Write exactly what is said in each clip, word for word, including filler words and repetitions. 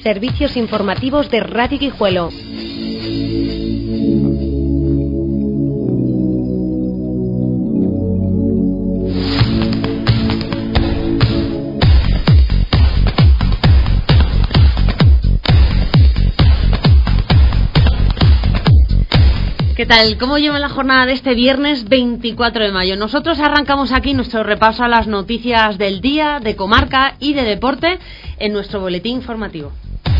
Servicios informativos de Radio Guijuelo. ¿Qué tal? ¿Cómo lleva la jornada de este viernes veinticuatro de mayo? Nosotros arrancamos aquí nuestro repaso a las noticias del día, de comarca y de deporte en nuestro boletín informativo.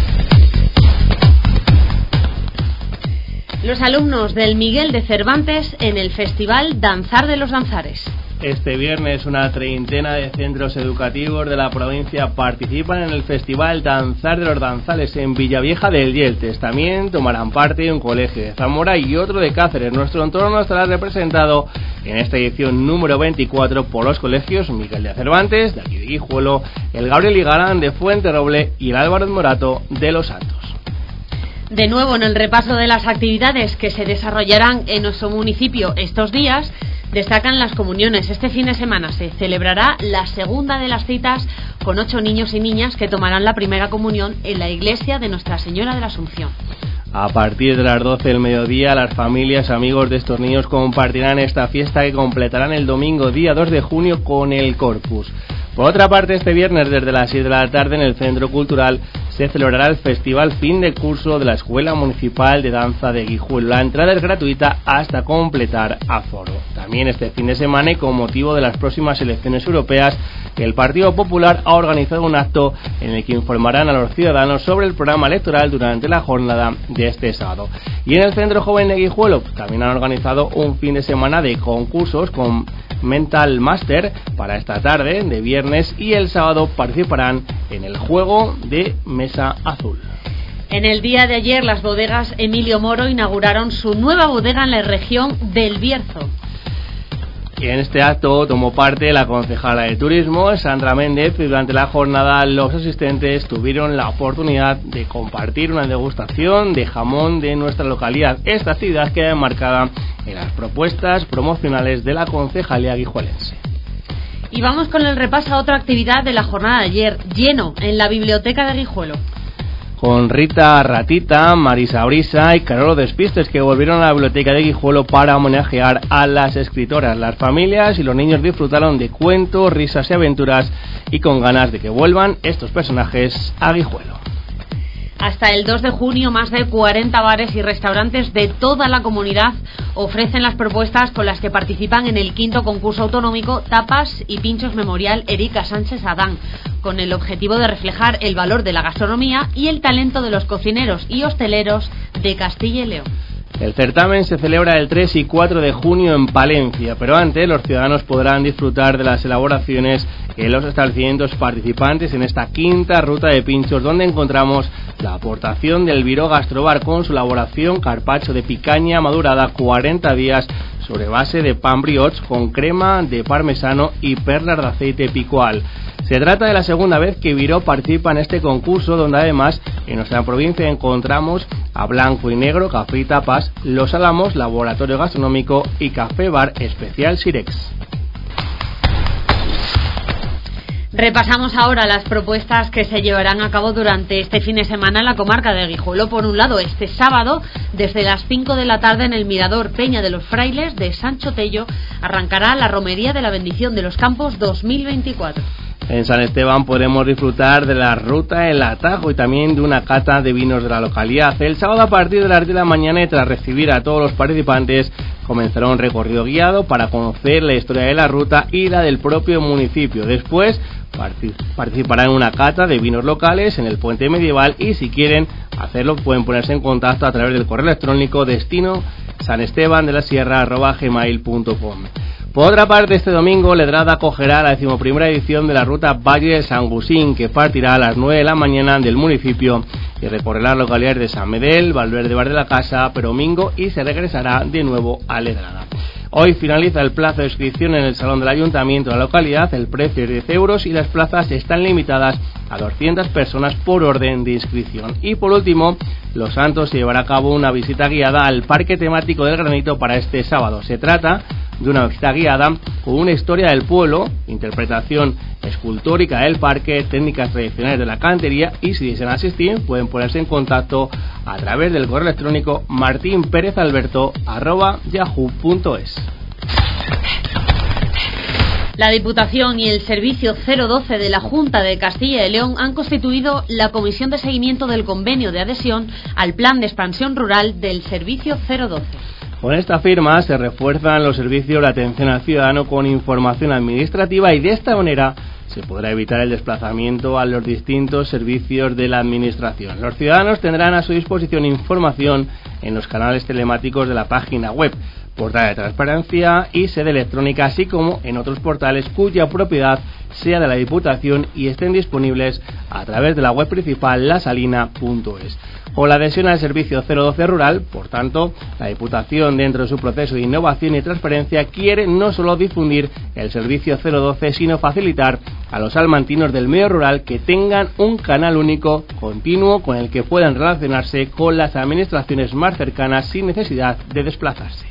Los alumnos del Miguel de Cervantes en el Festival Danzar de los Danzares. Este viernes una treintena de centros educativos de la provincia participan en el Festival Danzar de los Danzales en Villavieja del Yeltes. También tomarán parte un colegio de Zamora y otro de Cáceres. Nuestro entorno estará representado en esta edición número veinticuatro por los colegios Miguel de Cervantes, de aquí de Guijuelo, el Gabriel Igarán de Fuenterroble y el Álvarez Morato de Los Santos. De nuevo en el repaso de las actividades que se desarrollarán en nuestro municipio estos días, destacan las comuniones. Este fin de semana se celebrará la segunda de las citas con ocho niños y niñas que tomarán la primera comunión en la iglesia de Nuestra Señora de la Asunción. A partir de las doce del mediodía, las familias, amigos de estos niños compartirán esta fiesta que completarán el domingo día dos de junio con el Corpus. Por otra parte, este viernes desde las seis de la tarde en el Centro Cultural se celebrará el Festival Fin de Curso de la Escuela Municipal de Danza de Guijuelo. La entrada es gratuita hasta completar aforo. También este fin de semana y con motivo de las próximas elecciones europeas, el Partido Popular ha organizado un acto en el que informarán a los ciudadanos sobre el programa electoral durante la jornada de este sábado. Y en el Centro Joven de Guijuelo también han organizado un fin de semana de concursos con Mental Master para esta tarde de viernes, y el sábado participarán en el juego de mesa azul. En el día de ayer las bodegas Emilio Moro inauguraron su nueva bodega en la región del Bierzo. Y en este acto tomó parte la concejala de turismo, Sandra Méndez, y durante la jornada los asistentes tuvieron la oportunidad de compartir una degustación de jamón de nuestra localidad. Esta actividad queda enmarcada en las propuestas promocionales de la concejalía guijuelense. Y vamos con el repaso a otra actividad de la jornada de ayer, lleno en la biblioteca de Guijuelo. Con Rita Ratita, Marisa Brisa y Carolo Despistes, que volvieron a la biblioteca de Guijuelo para homenajear a las escritoras. Las familias y los niños disfrutaron de cuentos, risas y aventuras, y con ganas de que vuelvan estos personajes a Guijuelo. Hasta el dos de junio, más de cuarenta bares y restaurantes de toda la comunidad ofrecen las propuestas con las que participan en el quinto concurso autonómico Tapas y Pinchos Memorial Erika Sánchez Adán, con el objetivo de reflejar el valor de la gastronomía y el talento de los cocineros y hosteleros de Castilla y León. El certamen se celebra el tres y cuatro de junio en Palencia, pero antes los ciudadanos podrán disfrutar de las elaboraciones en los establecimientos participantes en esta quinta ruta de pinchos, donde encontramos la aportación del Viró Gastrobar con su elaboración carpaccio de picaña madurada cuarenta días sobre base de pan brioche con crema de parmesano y perlas de aceite picual. Se trata de la segunda vez que Viró participa en este concurso, donde además en nuestra provincia encontramos a Blanco y Negro, Café y Tapas, Los Álamos, Laboratorio Gastronómico y Café Bar Especial Sirex. Repasamos ahora las propuestas que se llevarán a cabo durante este fin de semana en la comarca de Guijuelo. Por un lado, este sábado, desde las cinco de la tarde en el Mirador Peña de los Frailes de Sancho Tello, arrancará la Romería de la Bendición de los Campos dos mil veinticuatro. En San Esteban podremos disfrutar de la ruta El Atajo y también de una cata de vinos de la localidad. El sábado, a partir de las diez de la mañana, y tras recibir a todos los participantes, comenzará un recorrido guiado para conocer la historia de la ruta y la del propio municipio. Después participarán en una cata de vinos locales en el puente medieval, y si quieren hacerlo pueden ponerse en contacto a través del correo electrónico destino sanesteban de la sierra arroba gmail punto com. Por otra parte, este domingo Ledrada acogerá la decimoprimera edición de la ruta Valle de San Gusín, que partirá a las nueve de la mañana del municipio y recorrerá las localidades de San Medel, Valverde Bar de la Casa, Peromingo, y se regresará de nuevo a Ledrada. Hoy finaliza el plazo de inscripción en el Salón del Ayuntamiento de la localidad. El precio es diez euros y las plazas están limitadas a doscientas personas por orden de inscripción. Y por último, Los Santos se llevará a cabo una visita guiada al Parque Temático del Granito para este sábado. Se trata de una visita guiada con una historia del pueblo, interpretación escultórica del parque, técnicas tradicionales de la cantería, y si desean asistir pueden ponerse en contacto a través del correo electrónico martinperezalberto arroba yahoo punto es. La Diputación y el Servicio cero doce de la Junta de Castilla y León han constituido la Comisión de Seguimiento del Convenio de Adhesión al Plan de Expansión Rural del Servicio cero doce. Con esta firma se refuerzan los servicios de atención al ciudadano con información administrativa y de esta manera se podrá evitar el desplazamiento a los distintos servicios de la Administración. Los ciudadanos tendrán a su disposición información en los canales telemáticos de la página web, portal de transparencia y sede electrónica, así como en otros portales cuya propiedad sea de la Diputación y estén disponibles a través de la web principal lasalina punto es. Con la adhesión al servicio cero doce rural, por tanto, la Diputación, dentro de su proceso de innovación y transparencia, quiere no solo difundir el servicio cero doce, sino facilitar a los salmantinos del medio rural que tengan un canal único, continuo, con el que puedan relacionarse con las administraciones más cercanas sin necesidad de desplazarse.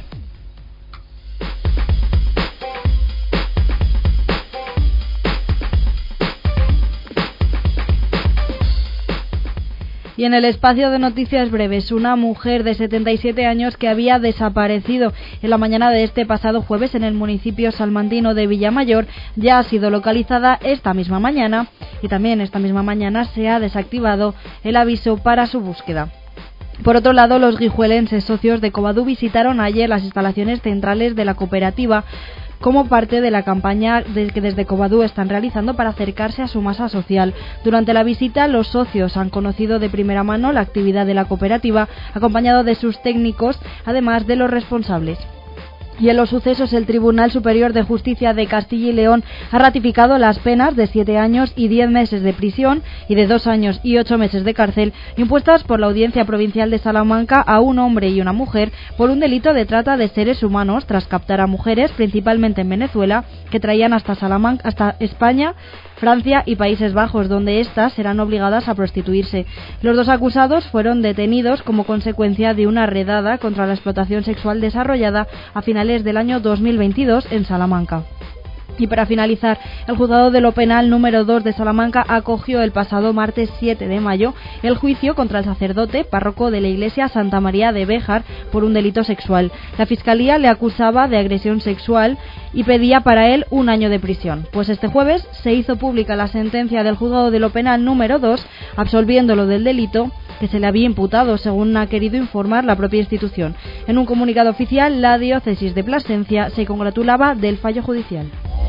Y en el espacio de noticias breves, una mujer de setenta y siete años que había desaparecido en la mañana de este pasado jueves en el municipio salmantino de Villamayor ya ha sido localizada esta misma mañana, y también esta misma mañana se ha desactivado el aviso para su búsqueda. Por otro lado, los guijuelenses socios de Covadú visitaron ayer las instalaciones centrales de la cooperativa como parte de la campaña que desde Covadú están realizando para acercarse a su masa social. Durante la visita, los socios han conocido de primera mano la actividad de la cooperativa, acompañado de sus técnicos, además de los responsables. Y en los sucesos, el Tribunal Superior de Justicia de Castilla y León ha ratificado las penas de siete años y diez meses de prisión y de dos años y ocho meses de cárcel impuestas por la Audiencia Provincial de Salamanca a un hombre y una mujer por un delito de trata de seres humanos tras captar a mujeres, principalmente en Venezuela, que traían hasta Salamanca, hasta España, Francia y Países Bajos, donde éstas serán obligadas a prostituirse. Los dos acusados fueron detenidos como consecuencia de una redada contra la explotación sexual desarrollada a finales del año dos mil veintidós en Salamanca. Y para finalizar, el juzgado de lo penal número dos de Salamanca acogió el pasado martes siete de mayo el juicio contra el sacerdote párroco de la iglesia Santa María de Béjar por un delito sexual. La fiscalía le acusaba de agresión sexual y pedía para él un año de prisión. Pues este jueves se hizo pública la sentencia del juzgado de lo penal número dos, absolviéndolo del delito que se le había imputado, según ha querido informar la propia institución. En un comunicado oficial, la diócesis de Plasencia se congratulaba del fallo judicial.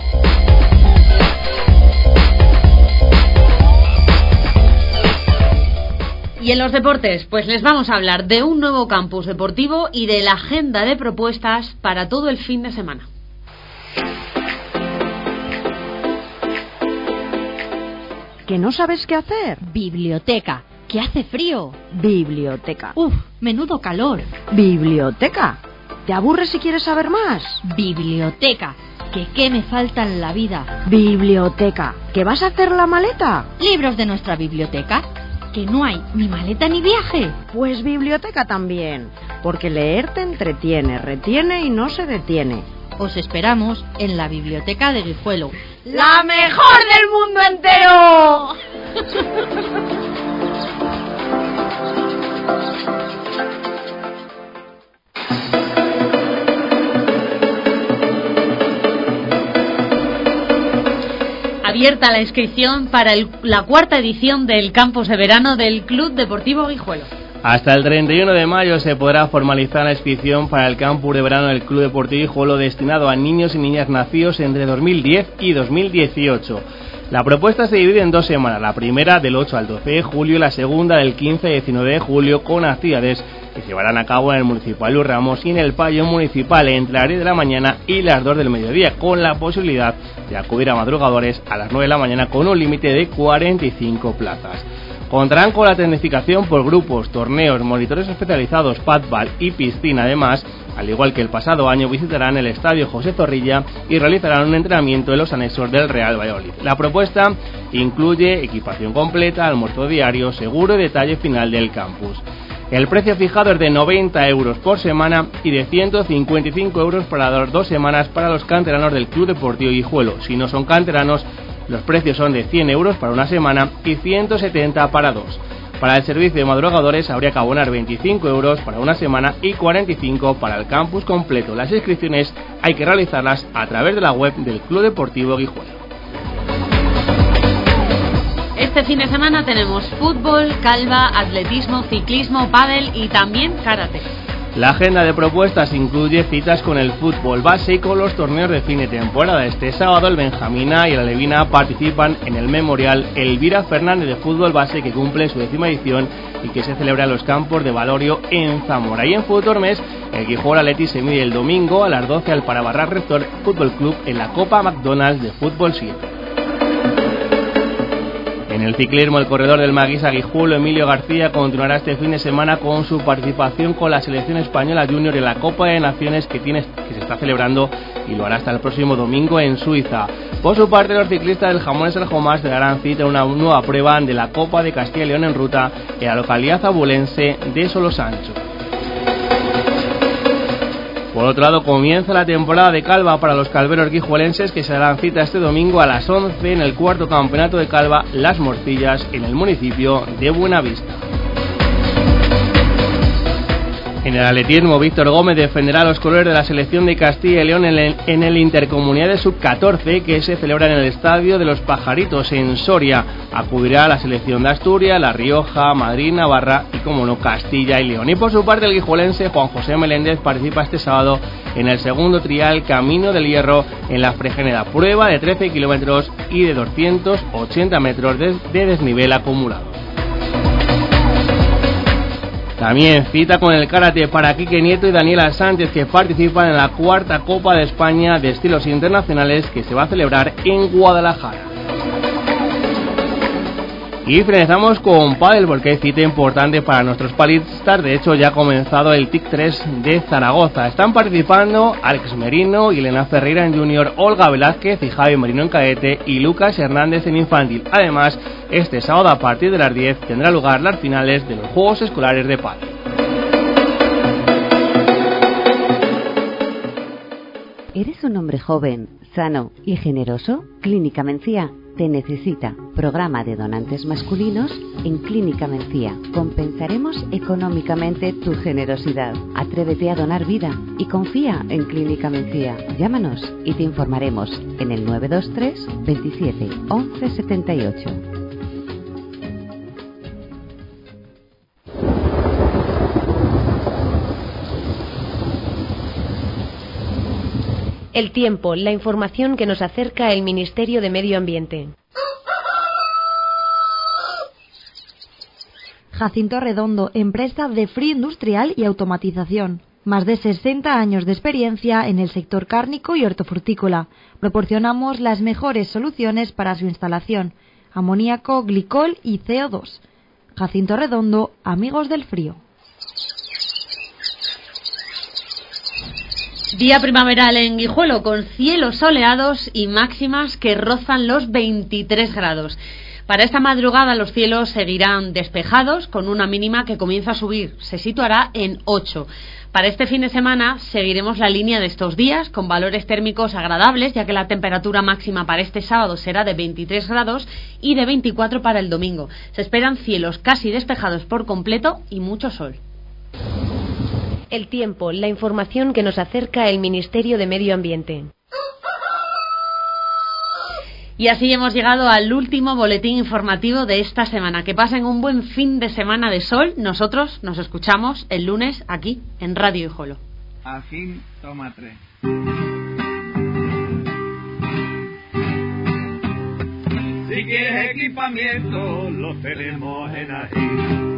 Y en los deportes, pues les vamos a hablar de un nuevo campus deportivo y de la agenda de propuestas para todo el fin de semana. ¿Que no sabes qué hacer? Biblioteca. ¿Que hace frío? Biblioteca. Uf, menudo calor. Biblioteca. ¿Te aburres si quieres saber más? Biblioteca. ¿Que qué me falta en la vida? Biblioteca. ¿Que vas a hacer la maleta? Libros de nuestra biblioteca. ¿Que no hay ni maleta ni viaje? Pues biblioteca también, porque leer te entretiene, retiene y no se detiene. Os esperamos en la biblioteca de Guijuelo. ¡La mejor del mundo entero! Abierta la inscripción para el, la cuarta edición del campus de verano del Club Deportivo Guijuelo. Hasta el treinta y uno de mayo se podrá formalizar la inscripción para el campus de verano del Club Deportivo Guijuelo destinado a niños y niñas nacidos entre dos mil diez y dos mil dieciocho. La propuesta se divide en dos semanas, la primera del ocho al doce de julio y la segunda del quince al diecinueve de julio, con actividades que se llevarán a cabo en el Municipal Luis Ramos y en el pabellón municipal entre las diez de la mañana y las dos del mediodía, con la posibilidad de acudir a madrugadores a las nueve de la mañana con un límite de cuarenta y cinco plazas. Contarán con la tecnificación por grupos, torneos, monitores especializados, padball y piscina. Además, al igual que el pasado año, visitarán el Estadio José Zorrilla y realizarán un entrenamiento en los anexos del Real Valladolid. La propuesta incluye equipación completa, almuerzo diario, seguro y detalle final del campus. El precio fijado es de noventa euros por semana y de ciento cincuenta y cinco euros para las dos semanas para los canteranos del Club Deportivo Guijuelo. Si no son canteranos, los precios son de cien euros para una semana y ciento setenta para dos. Para el servicio de madrugadores habría que abonar veinticinco euros para una semana y cuarenta y cinco para el campus completo. Las inscripciones hay que realizarlas a través de la web del Club Deportivo Guijuelo. Este fin de semana tenemos fútbol, calva, atletismo, ciclismo, pádel y también karate. La agenda de propuestas incluye citas con el fútbol base y con los torneos de fin de temporada. Este sábado el Benjamina y el Alevina participan en el Memorial Elvira Fernández de fútbol base, que cumple su décima edición y que se celebra en los campos de Valorio en Zamora. Y en Futormes, el Guijuelo Athletic se mide el domingo a las doce al Parabarras Rector Fútbol Club en la Copa McDonald's de Fútbol siete. En el ciclismo, el corredor del Maguisa Guijuelo, Emilio García, continuará este fin de semana con su participación con la selección española junior en la Copa de Naciones que, tiene, que se está celebrando, y lo hará hasta el próximo domingo en Suiza. Por su parte, los ciclistas del Jamones El Jomás se darán cita a una nueva prueba de la Copa de Castilla y León en ruta en la localidad abulense de Solosancho. Por otro lado, comienza la temporada de calva para los calveros guijuelenses, que se darán cita este domingo a las once en el cuarto campeonato de calva Las Morcillas en el municipio de Buenavista. En el atletismo, Víctor Gómez defenderá los colores de la selección de Castilla y León en el, en el Intercomunidad de Sub catorce, que se celebra en el Estadio de los Pajaritos en Soria. Acudirá a la selección de Asturias, La Rioja, Madrid, Navarra y, como no, Castilla y León. Y por su parte, el guijuelense Juan José Meléndez participa este sábado en el segundo trial Camino del Hierro en la Fregeneda, prueba de trece kilómetros y de doscientos ochenta metros de, de desnivel acumulado. También cita con el karate para Quique Nieto y Daniela Sánchez, que participan en la cuarta Copa de España de Estilos Internacionales, que se va a celebrar en Guadalajara. Y finalizamos con pádel, porque hay cita importante para nuestros palistas. De hecho, ya ha comenzado el T I C tres de Zaragoza. Están participando Alex Merino y Elena Ferreira en junior, Olga Velázquez y Javi Merino en cadete y Lucas Hernández en infantil. Además, este sábado a partir de las diez tendrá lugar las finales de los Juegos Escolares de Pádel. ¿Eres un hombre joven, sano y generoso? Clínica Mencía te necesita. Programa de donantes masculinos en Clínica Mencía. Compensaremos económicamente tu generosidad. Atrévete a donar vida y confía en Clínica Mencía. Llámanos y te informaremos en el nueve dos tres, veintisiete, once setenta y ocho. El tiempo, la información que nos acerca el Ministerio de Medio Ambiente. Jacinto Redondo, empresa de frío industrial y automatización. Más de sesenta años de experiencia en el sector cárnico y hortofrutícola. Proporcionamos las mejores soluciones para su instalación: amoníaco, glicol y C O dos. Jacinto Redondo, amigos del frío. Día primaveral en Guijuelo, con cielos soleados y máximas que rozan los veintitrés grados. Para esta madrugada los cielos seguirán despejados, con una mínima que comienza a subir, se situará en ocho. Para este fin de semana seguiremos la línea de estos días, con valores térmicos agradables, ya que la temperatura máxima para este sábado será de veintitrés grados y de veinticuatro para el domingo. Se esperan cielos casi despejados por completo y mucho sol. El tiempo, la información que nos acerca el Ministerio de Medio Ambiente. Y así hemos llegado al último boletín informativo de esta semana. Que pasen un buen fin de semana de sol. Nosotros nos escuchamos el lunes aquí en Radio Guijuelo. Ajín, toma tres. Si quieres equipamiento, lo tenemos en Ajín.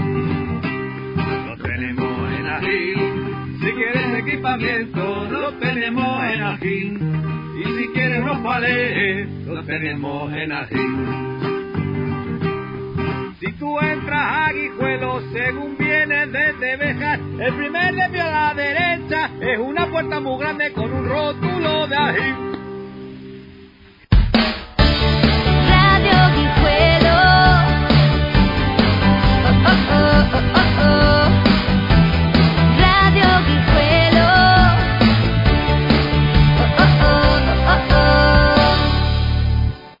Tenemos en Ajín. Si quieres equipamiento, lo tenemos en Ajín. Y si quieres los palés, lo tenemos en Ajín. Si tú entras a Guijuelo, según vienes desde Bejar, el primer desvío a la derecha es una puerta muy grande con un rótulo de Ajín.